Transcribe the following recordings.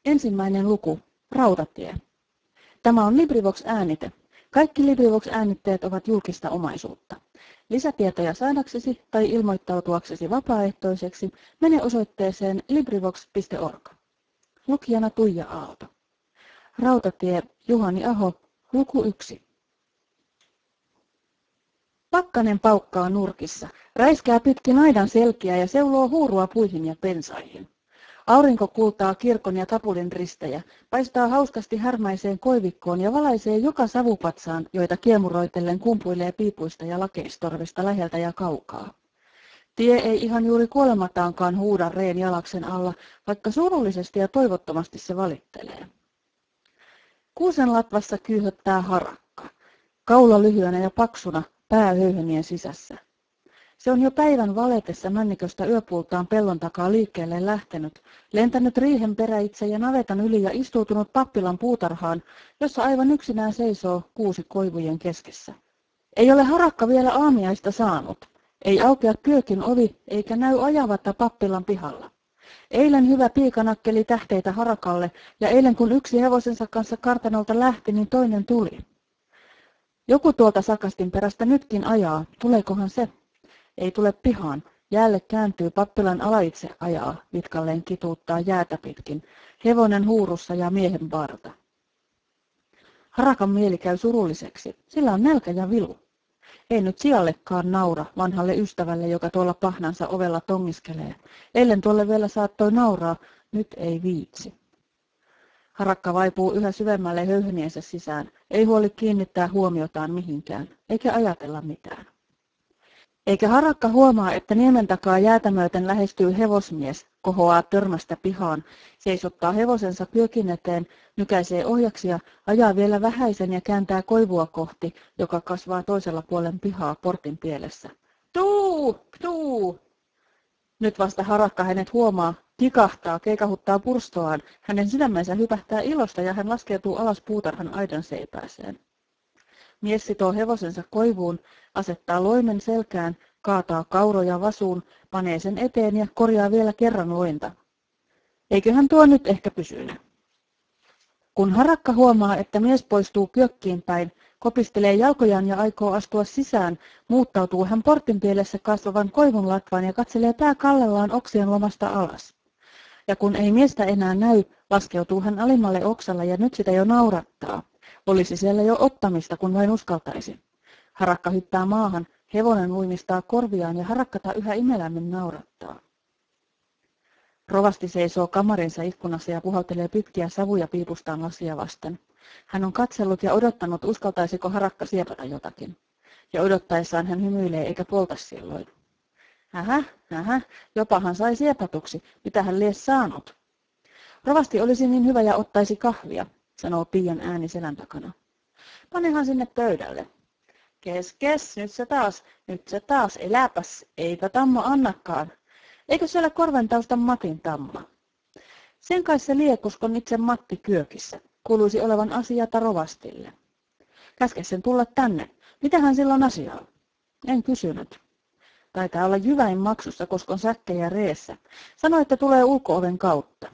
Ensimmäinen luku. Rautatie. Tämä on LibriVox-äänite. Kaikki LibriVox-äänitteet ovat julkista omaisuutta. Lisätietoja saadaksesi tai ilmoittautuaksesi vapaaehtoiseksi mene osoitteeseen LibriVox.org. Lukijana Tuija Aalto. Rautatie, Juhani Aho, luku 1. Pakkanen paukkaa nurkissa, räiskää pitkin aidan selkiä ja seuloo huurua puihin ja pensaihin. Aurinko kultaa kirkon ja tapulin ristejä, paistaa hauskasti härmäiseen koivikkoon ja valaisee joka savupatsaan, joita kiemuroitellen kumpuilee piipuista ja lakeistorvista läheltä ja kaukaa. Tie ei ihan juuri kuolemataankaan huuda reen jalaksen alla, vaikka surullisesti ja toivottomasti se valittelee. Kuusen latvassa kyyhöttää harakka, kaula lyhyenä ja paksuna, pää höyhenien sisässä. Se on jo päivän valetessa männiköstä yöpuultaan pellon takaa liikkeelle lähtenyt, lentänyt riihen peräitse ja navetan yli ja istuutunut pappilan puutarhaan, jossa aivan yksinään seisoo kuusi koivujen keskessä. Ei ole harakka vielä aamiaista saanut. Ei aukea kyökin ovi eikä näy ajavatta pappilan pihalla. Eilen hyvä piikanakkeli tähteitä harakalle ja eilen kun yksi hevosensa kanssa kartanolta lähti, niin toinen tuli. Joku tuolta sakastin perästä nytkin ajaa, tuleekohan se? Ei tule pihaan. Jäälle kääntyy pappilan alaitse ajaa, vitkalleen kituuttaa jäätä pitkin. Hevonen huurussa ja miehen varta. Harakan mieli käy surulliseksi. Sillä on nälkä ja vilu. Ei nyt sijallekaan naura, vanhalle ystävälle, joka tuolla pahnansa ovella tongiskelee. Eilen tuolle vielä saattoi nauraa, nyt ei viitsi. Harakka vaipuu yhä syvemmälle höyheniensä sisään. Ei huoli kiinnittää huomiotaan mihinkään, eikä ajatella mitään. Eikä harakka huomaa, että niemen takaa jäätä myöten lähestyy hevosmies, kohoaa törmästä pihaan, seisottaa hevosensa kyökin eteen, nykäisee ohjaksia, ajaa vielä vähäisen ja kääntää koivua kohti, joka kasvaa toisella puolen pihaa portin pielessä. Tuu! Tuu! Nyt vasta harakka hänet huomaa, kikahtaa, keikahuttaa purstoaan, hänen sydämensä hypähtää ilosta ja hän laskeutuu alas puutarhan aidan seipääseen. Mies sitoo hevosensa koivuun, asettaa loimen selkään, kaataa kauroja vasuun, panee sen eteen ja korjaa vielä kerran lointa. Eiköhän tuo nyt ehkä pysynyt. Kun harakka huomaa, että mies poistuu kyökkiin päin, kopistelee jalkojaan ja aikoo astua sisään, muuttautuu hän portin pielessä kasvavan koivun latvaan ja katselee pää kallellaan oksien lomasta alas. Ja kun ei miestä enää näy, laskeutuu hän alimmalle oksalle ja nyt sitä jo naurattaa. Olisi siellä jo ottamista, kun vain uskaltaisi. Harakka hyppää maahan, hevonen luimistaa korviaan ja harakkata yhä imelämmin naurattaa. Rovasti seisoo kamarinsa ikkunassa ja puhaltelee pitkiä savuja piipustaan lasia vasten. Hän on katsellut ja odottanut, uskaltaisiko harakka siepata jotakin. Ja odottaessaan hän hymyilee eikä polta silloin. Jopahan sai siepatuksi, mitä hän lie saanut. Rovasti olisi niin hyvä ja ottaisi kahvia, sanoo Piian ääni selän takana. Panehan sinne pöydälle. Kes, nyt se taas, eläpäs, eipä Tamma annakaan. Eikö siellä korventaustan Matin Tamma? Sen kai se liekuskon itse Matti kyökissä, kuuluisi olevan asiata rovastille. Käske sen tulla tänne, mitähän sillä on asiaa? En kysynyt. Taitaa olla jyväin maksussa, koska on säkkejä reessä. Sanoi, että tulee ulko-oven kautta.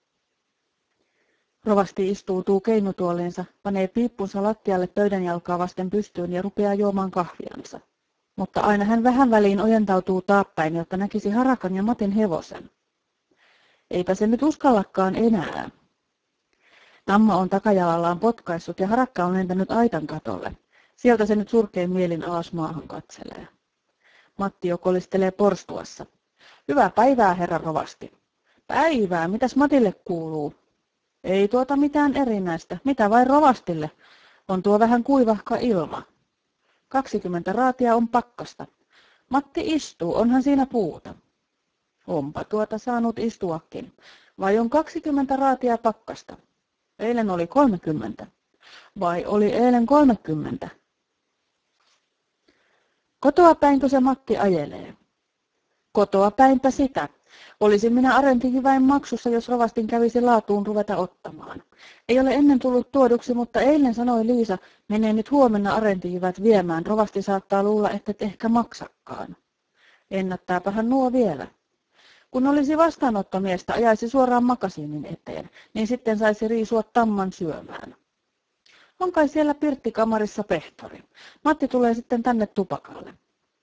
Rovasti istuutuu keinutuoliinsa, panee piippunsa lattialle pöydän jalkaa vasten pystyyn ja rupeaa juomaan kahviansa. Mutta aina hän vähän väliin ojentautuu taappäin, jotta näkisi harakan ja Matin hevosen. Eipä se nyt uskallakaan enää. Tamma on takajalallaan potkaissut ja harakka on lentänyt aitan katolle. Sieltä se nyt surkein mielin alas maahan katselee. Matti jo kolistelee porstuassa. Hyvää päivää, herra rovasti. Päivää, mitäs Matille kuuluu? Ei tuota mitään erinäistä, mitä vain rovastille. On tuo vähän kuivahka ilma. 20 raatia on pakkasta. Matti istuu, onhan siinä puuta. Onpa tuota saanut istuakin. Vai on 20 raatia pakkasta? Eilen oli 30. Vai oli eilen 30? Kotoa päinkö se Matti ajelee? Kotoa päinpä sitä. Olisin minä arentikiväin maksussa, jos rovastin kävisi laatuun ruveta ottamaan. Ei ole ennen tullut tuoduksi, mutta eilen sanoi Liisa, menee nyt huomenna arentikivät viemään. Rovasti saattaa luulla, että et ehkä maksakaan. Ennättääpähän nuo vielä. Kun olisi vastaanottomiestä, ajaisi suoraan makasiinin eteen, niin sitten saisi riisua tamman syömään. On kai siellä pirttikamarissa pehtori. Matti tulee sitten tänne tupakalle.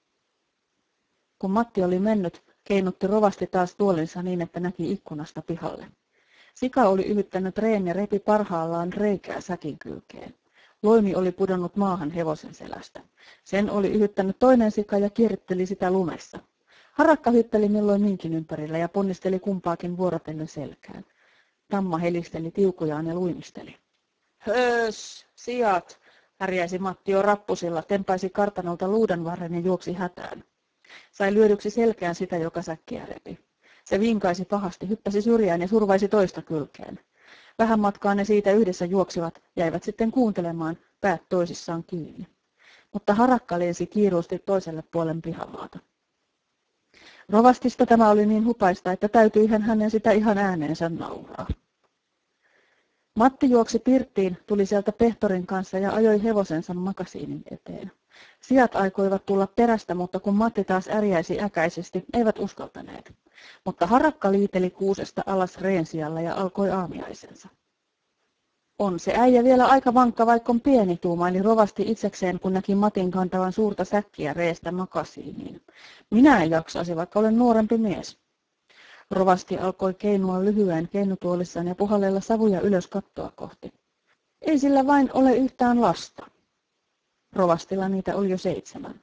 Kun Matti oli mennyt, keinutti rovasti taas tuolinsa niin, että näki ikkunasta pihalle. Sika oli ylittänyt reen ja repi parhaillaan reikää säkin kylkeen. Loimi oli pudonnut maahan hevosen selästä. Sen oli yhyttänyt toinen sika ja kierritteli sitä lumessa. Harakka hyppeli milloin minkin ympärillä ja ponnisteli kumpaakin vuorotellen selkään. Tamma helisteli tiukujaan ja luimisteli. Höös, sijat, härjäisi Matti jo rappusilla, tempaisi kartanolta luudanvarren ja juoksi hätään. Sai lyödyksi selkään sitä, joka säkkiä repi. Se vinkaisi pahasti, hyppäsi syrjään ja survaisi toista kylkeen. Vähän matkaa ne siitä yhdessä juoksivat, jäivät sitten kuuntelemaan, päät toisissaan kiinni. Mutta harakka lensi kiiruusti toiselle puolen pihamaata. Rovastista tämä oli niin hupaista, että täytyihän hänen sitä ihan ääneensä nauraa. Matti juoksi pirttiin, tuli sieltä pehtorin kanssa ja ajoi hevosensa makasiinin eteen. Sijat aikoivat tulla perästä, mutta kun Matti taas ärjäisi äkäisesti, eivät uskaltaneet. Mutta harakka liiteli kuusesta alas reen sijalla ja alkoi aamiaisensa. On se äijä vielä aika vankka, vaikka on pieni, tuumaili rovasti itsekseen, kun näki Matin kantavan suurta säkkiä reestä makasiiniin. Minä en jaksaisi, vaikka olen nuorempi mies. Rovasti alkoi keinua lyhyen keinutuolissaan ja puhallella savuja ylös kattoa kohti. Ei sillä vain ole yhtään lasta. Rovastilla niitä oli jo 7.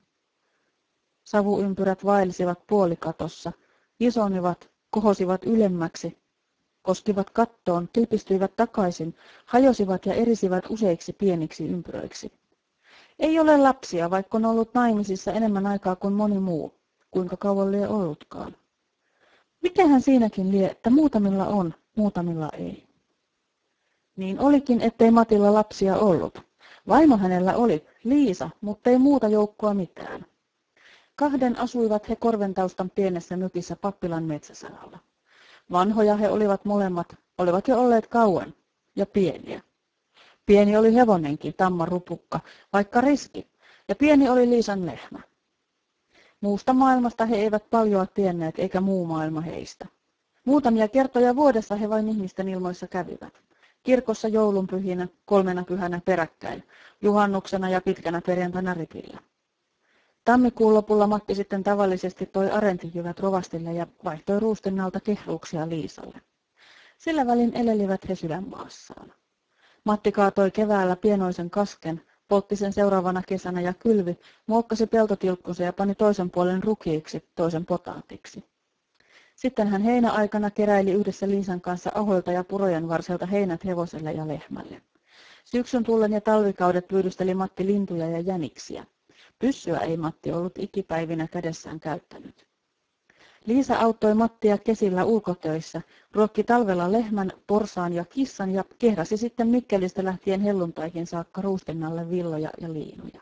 Savuympyrät vaelsivat puolikatossa, isonivat, kohosivat ylemmäksi, koskivat kattoon, kilpistyivät takaisin, hajosivat ja erisivät useiksi pieniksi ympyröiksi. Ei ole lapsia, vaikka on ollut naimisissa enemmän aikaa kuin moni muu, kuinka kauan lie ollutkaan. Mikähän siinäkin lie, että muutamilla on, muutamilla ei. Niin olikin, ettei Matilla lapsia ollut. Vaimo hänellä oli, Liisa, mutta ei muuta joukkoa mitään. 2 asuivat he Korventaustan pienessä mökissä Pappilan metsäsaralla. Vanhoja he olivat molemmat, olivat jo olleet kauan, ja pieniä. Pieni oli hevonenkin, Tamma Rupukka, vaikka riski, ja pieni oli Liisan lehmä. Muusta maailmasta he eivät paljoa tienneet, eikä muu maailma heistä. Muutamia kertoja vuodessa he vain ihmisten ilmoissa kävivät. Kirkossa joulunpyhinä, 3 pyhänä peräkkäin, juhannuksena ja pitkänä perjantaina ripillä. Tammikuun lopulla Matti sitten tavallisesti toi arentijyvät rovastille ja vaihtoi ruustinnalta kehruuksia Liisalle. Sillä välin elelivät he sydänmaassaan. Matti kaatoi keväällä pienoisen kasken, poltti sen seuraavana kesänä ja kylvi, muokkasi peltotilkkunsa ja pani toisen puolen rukiiksi, toisen potaatiksi. Sitten hän heinäaikana keräili yhdessä Liisan kanssa ahoilta ja purojen varselta heinät hevoselle ja lehmälle. Syksyn tullen ja talvikaudet pyydysteli Matti lintuja ja jäniksiä. Pyssyä ei Matti ollut ikipäivinä kädessään käyttänyt. Liisa auttoi Mattia kesillä ulkotöissä, ruokki talvella lehmän, porsaan ja kissan ja kehrasi sitten Mikkelistä lähtien helluntaihin saakka ruustinnalle villoja ja liinuja.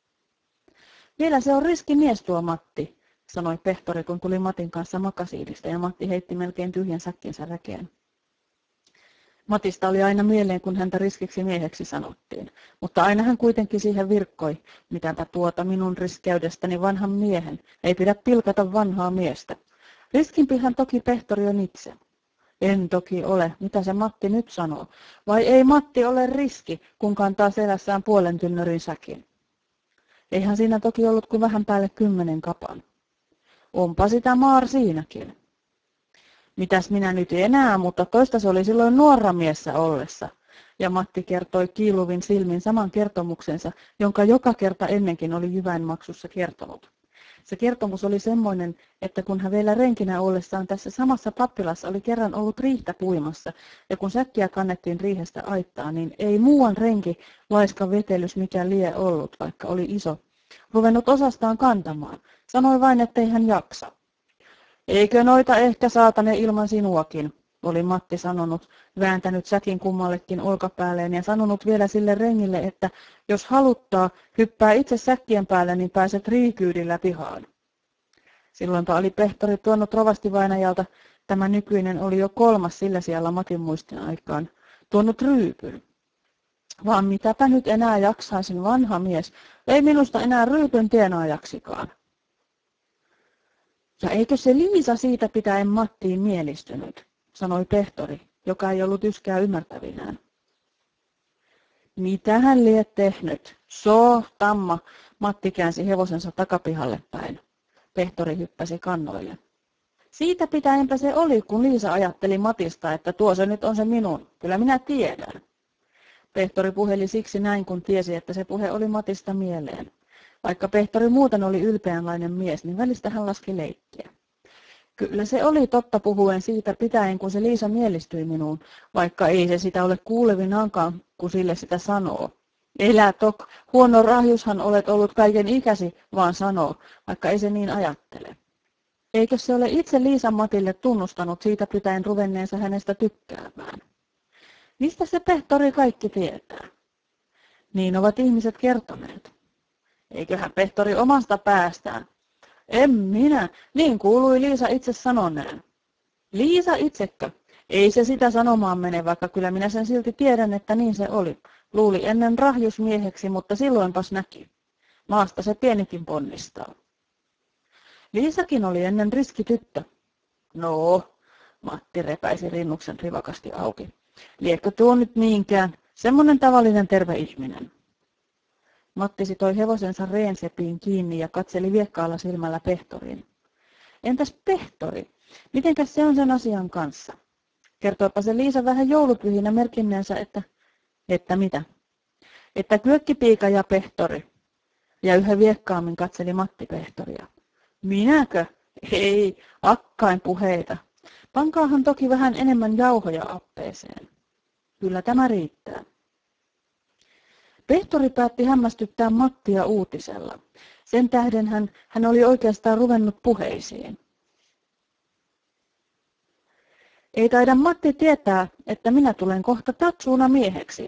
Vielä se on riski mies tuo Matti, sanoi pehtori, kun tuli Matin kanssa makasiinista ja Matti heitti melkein tyhjän säkkinsä räkeen. Matista oli aina mieleen, kun häntä riskiksi mieheksi sanottiin, mutta aina hän kuitenkin siihen virkkoi, mitäpä tuota minun riskeydestäni vanhan miehen, ei pidä pilkata vanhaa miestä. Riskimpihän toki pehtori on itse. En toki ole, mitä se Matti nyt sanoo, vai ei Matti ole riski, kun kantaa selässään puolen tynnyrin säkin. Eihän siinä toki ollut kuin vähän päälle 10 kapan. Onpa sitä maar siinäkin. Mitäs minä nyt enää, mutta toista se oli silloin nuora miessä ollessa. Ja Matti kertoi kiiluvin silmin saman kertomuksensa, jonka joka kerta ennenkin oli jyvänmaksussa kertonut. Se kertomus oli semmoinen, että kun hän vielä renkinä ollessaan tässä samassa pappilassa oli kerran ollut riihtä puimassa, ja kun säkkiä kannettiin riihestä aittaan, niin ei muuan renki, laiska vetelys mikä lie ollut, vaikka oli iso, ruvennut osastaan kantamaan. Sanoi vain, ettei hän jaksa. Eikö noita ehkä saatane ilman sinuakin, oli Matti sanonut, vääntänyt säkin kummallekin olkapäälleen ja sanonut vielä sille rengille, että jos haluttaa, hyppää itse säkkien päälle, niin pääset riikyydillä pihaan. Silloinpa oli pehtori tuonut rovastivainajalta, tämä nykyinen oli jo 3. sillä siellä Matin muistin aikaan, tuonut ryypyn. Vaan mitäpä nyt enää jaksaisin, vanha mies, ei minusta enää ryypyn tienaajaksikaan. Ja eikö se Liisa siitä pitäen Mattiin mielistynyt, sanoi Pehtori, joka ei ollut yskää ymmärtävinään. Mitä hän liet tehnyt? Tamma, Matti käänsi hevosensa takapihalle päin. Pehtori hyppäsi kannoille. Siitä pitäenpä se oli, kun Liisa ajatteli Matista, että tuo se nyt on se minun. Kyllä minä tiedän. Pehtori puheli siksi näin, kun tiesi, että se puhe oli Matista mieleen. Vaikka Pehtori muuten oli ylpeänlainen mies, niin välistä hän laski leikkiä. Kyllä se oli totta puhuen siitä pitäen, kun se Liisa mielistyi minuun, vaikka ei se sitä ole kuulevinaankaan, kun sille sitä sanoo. Elä tok, huono rahjushan olet ollut kaiken ikäsi, vaan sanoo, vaikka ei se niin ajattele. Eikö se ole itse Liisa Matille tunnustanut siitä pitäen ruvenneensa hänestä tykkäämään? Mistä se Pehtori kaikki tietää? Niin ovat ihmiset kertoneet. Eiköhän Pehtori omasta päästään. En minä, niin kuului Liisa itse sanoneen. Liisa itsekö? Ei se sitä sanomaan mene, vaikka kyllä minä sen silti tiedän, että niin se oli. Luuli ennen rahjusmieheksi, mutta silloinpas näki. Maasta se pienikin ponnistaa. Liisakin oli ennen riski tyttö. No, Matti repäisi rinnuksen rivakasti auki. Liekö tuo nyt niinkään? Semmoinen tavallinen terve ihminen. Matti sitoi hevosensa reensepiin kiinni ja katseli viekkaalla silmällä Pehtoriin. Entäs Pehtori? Mitenkäs se on sen asian kanssa? Kertoipa se Liisa vähän joulupyhinä merkinneensä, että mitä? Että Kyökkipiika ja Pehtori. Ja yhä viekkaammin katseli Matti Pehtoria. Minäkö? Ei, akkain puheita. Pankaahan toki vähän enemmän jauhoja appeeseen. Kyllä tämä riittää. Pehtori päätti hämmästyttää Mattia uutisella. Sen tähden hän oli oikeastaan ruvennut puheisiin. Ei taida Matti tietää, että minä tulen kohta Tatsuuna mieheksi.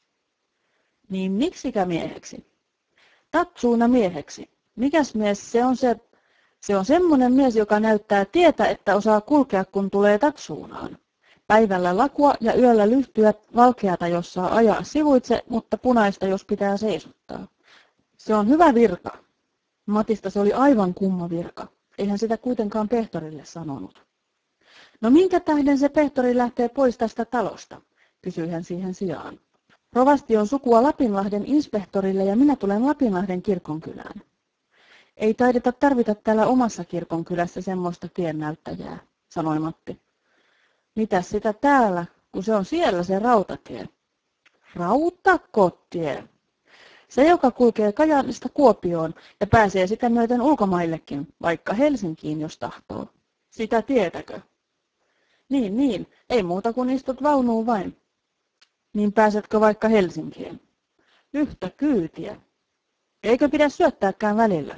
Niin miksikä mieheksi? Tatsuuna mieheksi. Mikäs mies se on se? Se on semmoinen mies, joka näyttää tietä, että osaa kulkea, kun tulee Tatsuunaan. Päivällä lakua ja yöllä lyhtyä, valkeata, jos saa ajaa sivuitse, mutta punaista, jos pitää seisottaa. Se on hyvä virka. Matista se oli aivan kumma virka. Eihän sitä kuitenkaan Pehtorille sanonut. No minkä tähden se Pehtori lähtee pois tästä talosta, kysyi hän siihen sijaan. Rovasti on sukua Lapinlahden inspektorille ja minä tulen Lapinlahden kirkonkylään. Ei taideta tarvita täällä omassa kirkonkylässä semmoista tiennäyttäjää, sanoi Matti. Mitäs sitä täällä, kun se on siellä se rautatie? Rautakotie. Se, joka kulkee Kajaanista Kuopioon ja pääsee sitä myöten ulkomaillekin, vaikka Helsinkiin, jos tahtoo. Sitä tietäkö? Niin, ei muuta kuin istut vaunuun vain. Niin pääsetkö vaikka Helsinkiin? Yhtä kyytiä. Eikö pidä syöttääkään välillä?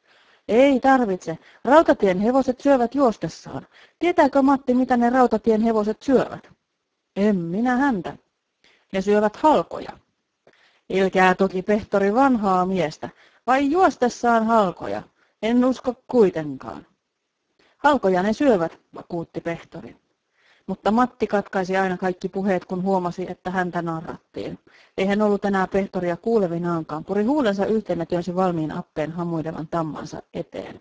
Ei tarvitse. Rautatien hevoset syövät juostessaan. Tietääkö Matti, mitä ne rautatien hevoset syövät? En minä häntä. Ne syövät halkoja. Ilkää toki Pehtori vanhaa miestä, vai juostessaan halkoja? En usko kuitenkaan. Halkoja ne syövät, vakuutti Pehtori. Mutta Matti katkaisi aina kaikki puheet, kun huomasi, että häntä narrattiin. Ei hän ollut enää Pehtoria kuulevinaankaan, puri huulensa yhteen ja työnsi valmiin appeen hamuilevan tammansa eteen.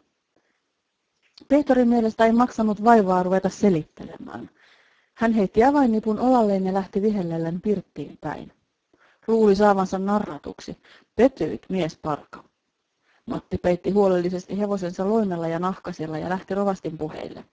Pehtorin mielestä ei maksanut vaivaa ruveta selittelemään. Hän heitti avainnipun olalleen ja lähti vihellellen pirttiin päin. Luuli saavansa narratuksi. Petyit, miesparka. Matti peitti huolellisesti hevosensa loimella ja nahkasilla ja lähti rovastin puheille.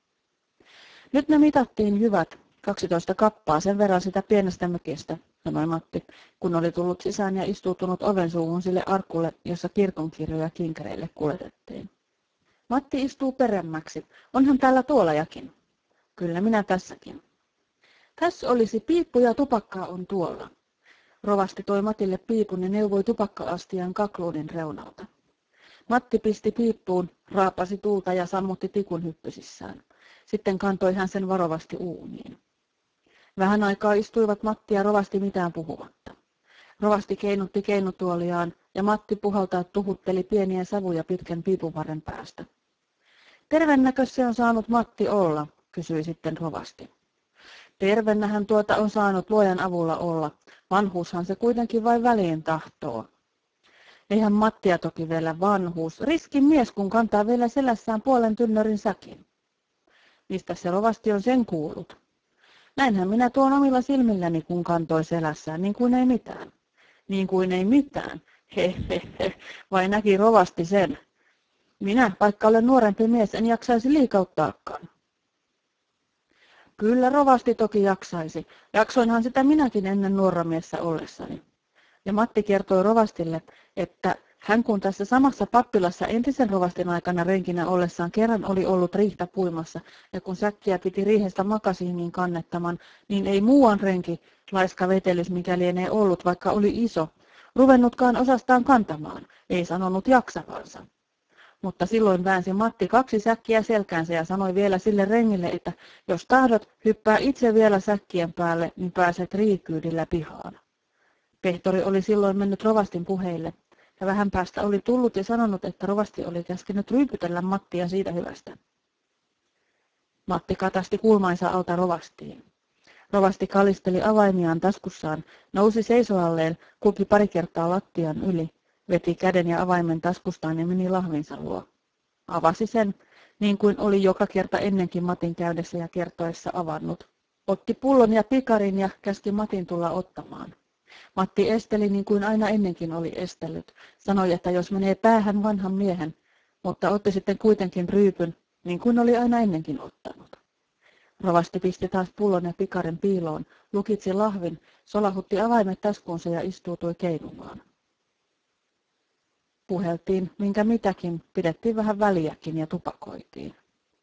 Nyt me mitattiin jyvät, 12 kappaa, sen verran sitä pienestä mökistä, sanoi Matti, kun oli tullut sisään ja istuutunut oven suuhun sille arkulle, jossa kirkonkirjoja kinkereille kuljetettiin. Matti istuu peremmäksi. Onhan täällä tuolajakin. Kyllä minä tässäkin. Tässä olisi piippu ja tupakkaa on tuolla. Rovasti toi Matille piipun ja neuvoi tupakka-astian kakluunin reunalta. Matti pisti piippuun, raapasi tuulta ja sammutti tikun hyppysissään. Sitten kantoi hän sen varovasti uuniin. Vähän aikaa istuivat Matti ja Rovasti mitään puhumatta. Rovasti keinutti keinutuoliaan ja Matti puhaltaa tuhutteli pieniä savuja pitkän piipunvarren päästä. Tervennäkö se on saanut Matti olla, kysyi sitten Rovasti. Tervennähän tuota on saanut luojan avulla olla. Vanhuushan se kuitenkin vain väliin tahtoo. Eihän Mattia toki vielä vanhuus. Riskin mies, kun kantaa vielä selässään puolen tynnyrin säkin. Mistä se rovasti on sen kuullut? Näinhän minä tuon omilla silmilläni, kun kantoi selässään, niin kuin ei mitään. Niin kuin ei mitään. He, vai näki rovasti sen? Minä, vaikka olen nuorempi mies, en jaksaisi liikauttaakaan. Kyllä rovasti toki jaksaisi. Jaksoinhan sitä minäkin ennen nuoramiessä ollessani. Ja Matti kertoi rovastille, että hän kun tässä samassa pappilassa entisen rovastin aikana renkinä ollessaan kerran oli ollut riihtä puimassa, ja kun säkkiä piti riihestä makasiiniin kannettaman, niin ei muuan renki, laiska vetelys mikä lienee ollut, vaikka oli iso, ruvennutkaan osastaan kantamaan, ei sanonut jaksavansa. Mutta silloin väänsi Matti 2 säkkiä selkäänsä ja sanoi vielä sille rengille, että jos tahdot, hyppää itse vielä säkkien päälle, niin pääset riikyydillä pihaan. Pehtori oli silloin mennyt rovastin puheille, ja vähän päästä oli tullut ja sanonut, että rovasti oli käskenyt ryypytellä Mattia siitä hyvästä. Matti katasti kulmainsa alta rovastiin. Rovasti kalisteli avaimiaan taskussaan, nousi seisoalleen, kulki pari kertaa lattian yli, veti käden ja avaimen taskustaan ja meni lahvinsa luo. Avasi sen, niin kuin oli joka kerta ennenkin Matin käydessä ja kertoessa avannut. Otti pullon ja pikarin ja käski Matin tulla ottamaan. Matti esteli niin kuin aina ennenkin oli estellyt. Sanoi, että jos menee päähän vanhan miehen, mutta otti sitten kuitenkin ryypyn, niin kuin oli aina ennenkin ottanut. Rovasti pisti taas pullon ja pikarin piiloon, lukitsi lahvin, solahutti avaimet taskuunsa ja istuutui keinumaan. Puheltiin, minkä mitäkin, pidettiin vähän väliäkin ja tupakoitiin.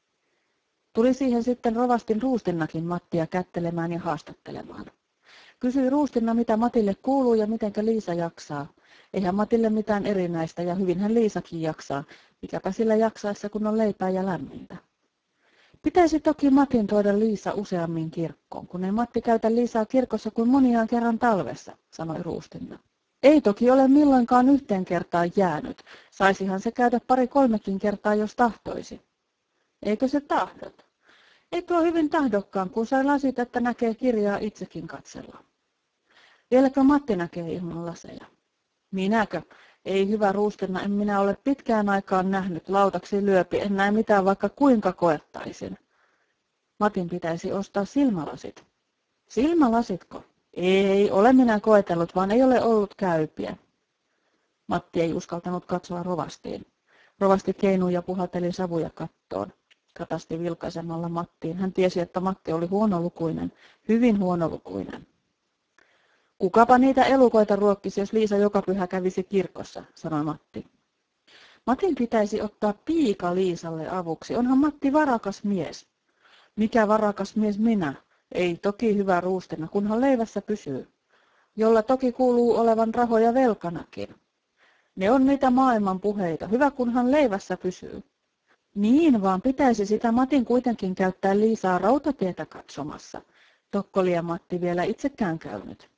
Tuli siihen sitten rovastin Ruustinnakin Mattia kättelemään ja haastattelemaan. Kysyi Ruustinna, mitä Matille kuuluu ja mitenkä Liisa jaksaa. Eihän Matille mitään erinäistä ja hyvinhän Liisakin jaksaa, mikäpä sillä jaksaessa kun on leipää ja lämmintä. Pitäisi toki Matin tuoda Liisa useammin kirkkoon, kun ei Matti käytä Liisaa kirkossa kuin moniaan kerran talvessa, sanoi Ruustinna. Ei toki ole milloinkaan yhteen kertaan jäänyt. Saisihan se käydä 2-3 kertaa, jos tahtoisi. Eikö se tahdot? Ei tuo hyvin tahdokkaan, kun sai lasit, että näkee kirjaa itsekin katsella. Vieläkö Matti näkee ilman laseja? Minäkö? Ei hyvä Ruustinna, en minä ole pitkään aikaan nähnyt. Lautaksi lyöpi, en näe mitään vaikka kuinka koettaisin. Matin pitäisi ostaa silmälasit. Silmälasitko? Ei, ole minä koetellut, vaan ei ole ollut käypiä. Matti ei uskaltanut katsoa rovastiin. Rovasti keinui ja puhalteli savuja kattoon. Katasti vilkaisemalla Mattiin. Hän tiesi, että Matti oli huonolukuinen, hyvin huonolukuinen. Kukapa niitä elukoita ruokkisi, jos Liisa joka pyhä kävisi kirkossa, sanoi Matti. Matin pitäisi ottaa piika Liisalle avuksi. Onhan Matti varakas mies. Mikä varakas mies minä? Ei toki hyvä Ruustinna, kunhan leivässä pysyy. Jolla toki kuuluu olevan rahoja velkanakin. Ne on niitä maailman puheita. Hyvä kunhan leivässä pysyy. Niin vaan pitäisi sitä Matin kuitenkin käyttää Liisaa rautatietä katsomassa. Tokkoli ja Matti vielä itsekään käynyt.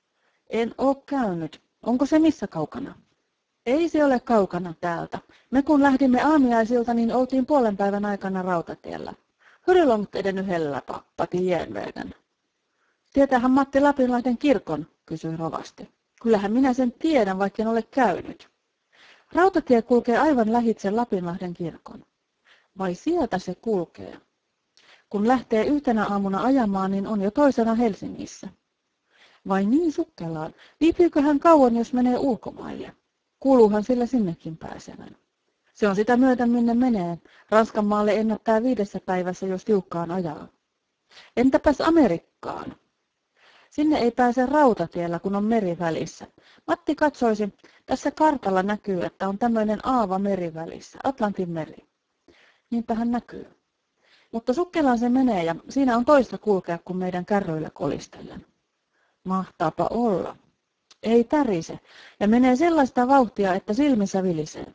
En oo käynyt. Onko se missä kaukana? Ei se ole kaukana täältä. Me kun lähdimme aamiaisilta, niin oltiin puolen päivän aikana rautatiellä. Hur långt är det nu hellä pappa till järnvägen? Tietäähän Matti Lapinlahden kirkon, kysyi rovasti. Kyllähän minä sen tiedän, vaikka en ole käynyt. Rautatie kulkee aivan lähitse Lapinlahden kirkon. Vai sieltä se kulkee? Kun lähtee yhtenä aamuna ajamaan, niin on jo toisena Helsingissä. Vai niin sukkelaan? Viipyykö hän kauan, jos menee ulkomaille? Kuuluuhan sillä sinnekin pääsevän. Se on sitä myöten, minne menee. Ranskan maalle ennättää 5 päivässä, jos tiukkaan ajaa. Entäpäs Amerikkaan? Sinne ei pääse rautatiellä, kun on meri välissä. Matti katsoisi, tässä kartalla näkyy, että on tämmöinen aava meri välissä, Atlantin meri. Niinpähän näkyy. Mutta sukkelaan se menee ja siinä on toista kulkea kuin meidän kärryillä kolistellen. Mahtaapa olla. Ei tärise ja menee sellaista vauhtia, että silmissä vilisee.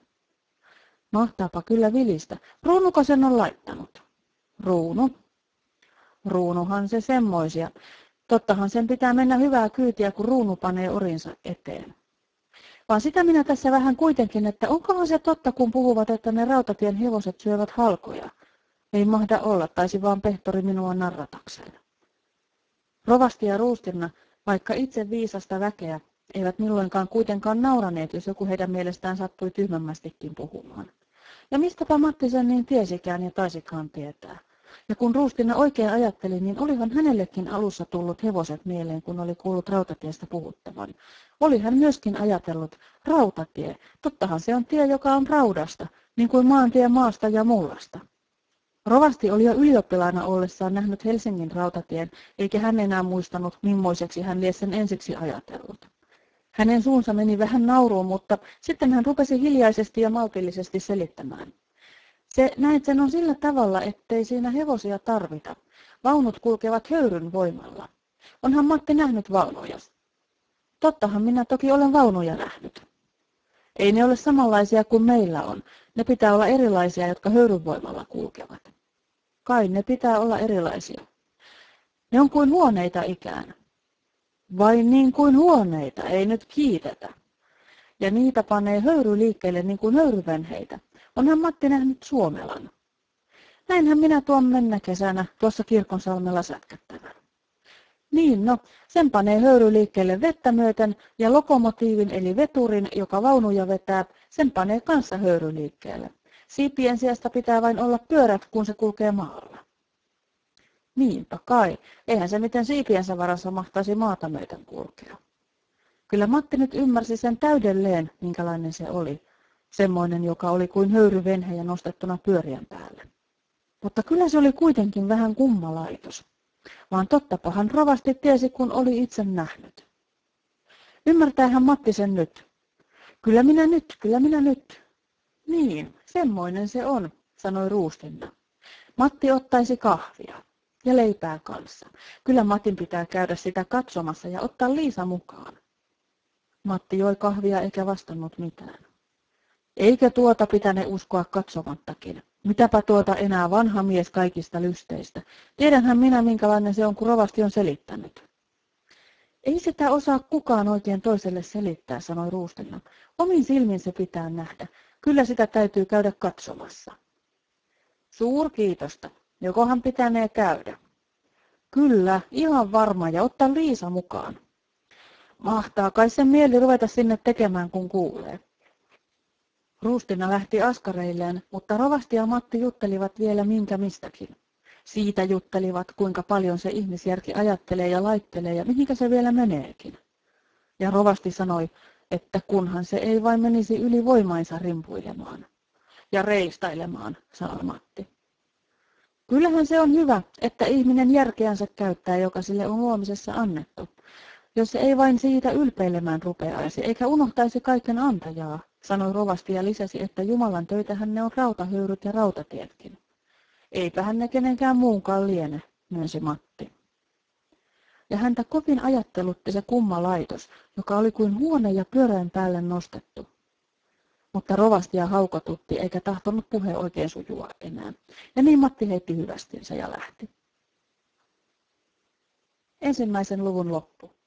Mahtaapa kyllä vilistä. Kruunuko sen on laittanut? Kruunu. Kruunuhan se semmoisia. Tottahan sen pitää mennä hyvää kyytiä, kun kruunu panee orinsa eteen. Vaan sitä minä tässä vähän kuitenkin, että onkohan se totta, kun puhuvat, että ne rautatien hevoset syövät halkoja. Ei mahda olla, taisi vaan pehtori minua narratakseen. Rovasti ja Ruustinna, vaikka itse viisasta väkeä, Eivät milloinkaan kuitenkaan nauraneet, jos joku heidän mielestään sattui tyhmämmästikin puhumaan. Ja mistäpä Matti sen niin tiesikään ja taisikaan tietää. Ja kun Ruustinna oikein ajatteli, niin olihan hänellekin alussa tullut hevoset mieleen, kun oli kuullut rautatiestä puhuttavan. Oli hän myöskin ajatellut, rautatie, tottahan se on tie, joka on raudasta, niin kuin maantie maasta ja mullasta. Rovasti oli jo ylioppilaana ollessaan nähnyt Helsingin rautatien, eikä hän enää muistanut, mimmoiseksi hän lie sen ensiksi ajatellut. Hänen suunsa meni vähän nauruun, mutta sitten hän rupesi hiljaisesti ja maltillisesti selittämään. Näet, sen on sillä tavalla, ettei siinä hevosia tarvita. Vaunut kulkevat höyryn voimalla. Onhan Matti nähnyt vaunuja. Tottahan minä toki olen vaunuja nähnyt. Ei ne ole samanlaisia kuin meillä on. Ne pitää olla erilaisia, jotka höyryn voimalla kulkevat. Kai ne pitää olla erilaisia. Ne on kuin huoneita ikään. Vain niin kuin huoneita, ei nyt kiitetä. Ja niitä panee höyry liikkeelle niin kuin höyryvenheitä. Onhan Matti nähnyt Suomelan. Näinhän minä tuon mennä kesänä tuossa Kirkonsalmella sätkättävän. Niin no, sen panee höyry liikkeelle vettä myöten ja lokomotiivin eli veturin, joka vaunuja vetää, sen panee kanssa höyry liikkeelle. Siipien sijasta pitää vain olla pyörät, kun se kulkee maalla. Niinpä kai, eihän se miten siipiensä varassa mahtaisi maata myöten kulkea. Kyllä Matti nyt ymmärsi sen täydelleen, minkälainen se oli. Semmoinen, joka oli kuin höyryvenhe ja nostettuna pyörien päälle. Mutta kyllä se oli kuitenkin vähän kummalaitos. Vaan tottapahan rovasti tiesi, kun oli itse nähnyt. Ymmärtäähän Matti sen nyt. Kyllä minä nyt, kyllä minä nyt. Niin, semmoinen se on, sanoi Ruustinna. Matti ottaisi kahvia. Ja leipää kanssa. Kyllä Matin pitää käydä sitä katsomassa ja ottaa Liisa mukaan. Matti joi kahvia eikä vastannut mitään. Eikä tuota pitäne uskoa katsomattakin. Mitäpä tuota enää vanha mies kaikista lysteistä. Tiedänhän minä minkälainen se on, kun rovasti on selittänyt. Ei sitä osaa kukaan oikein toiselle selittää, sanoi Ruustinna. Omin silmin se pitää nähdä. Kyllä sitä täytyy käydä katsomassa. Suurkiitosta. Jokohan pitänee käydä. Kyllä, ihan varma ja ottaa Liisa mukaan. Mahtaa kai sen mieli ruveta sinne tekemään, kun kuulee. Ruustinna lähti askareilleen, mutta rovasti ja Matti juttelivat vielä minkä mistäkin. Siitä juttelivat, kuinka paljon se ihmisjärki ajattelee ja laittelee ja mihinkä se vielä meneekin. Ja rovasti sanoi, että kunhan se ei vain menisi yli voimainsa rimpuilemaan. Ja reistailemaan, sanoi Matti. Kyllähän se on hyvä, että ihminen järkeänsä käyttää, joka sille on luomisessa annettu. Jos se ei vain siitä ylpeilemään rupeaisi, eikä unohtaisi kaiken antajaa, sanoi rovasti ja lisäsi, että Jumalan töitähän ne on rautahöyryt ja rautatietkin. Eipähän ne kenenkään muunkaan liene, myönsi Matti. Ja häntä kovin ajattelutti se kumma laitos, joka oli kuin huone ja pyörän päälle nostettu. Mutta rovastia haukotutti eikä tahtonut puhe oikein sujua enää. Ja niin Matti heitti hyvästinsä ja lähti. 1. luvun loppu.